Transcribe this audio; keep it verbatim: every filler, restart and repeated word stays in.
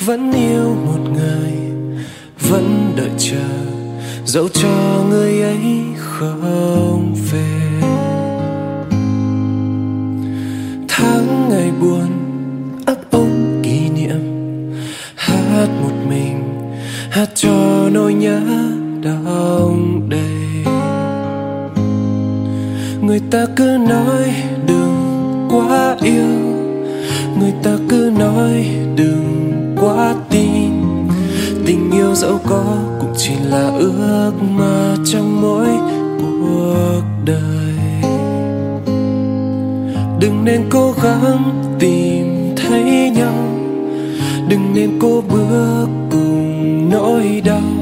Vẫn yêu một người, vẫn đợi chờ, dẫu cho người ấy không về. Tháng ngày buồn ấp ôm kỷ niệm, hát một mình, hát cho nỗi nhớ đong đầy. Người ta cứ nói đừng quá yêu, người ta cứ nói đừng quá tin. Tình yêu dẫu có cũng chỉ là ước mơ trong mỗi cuộc đời. Đừng nên cố gắng tìm thấy nhau, đừng nên cố bước cùng nỗi đau.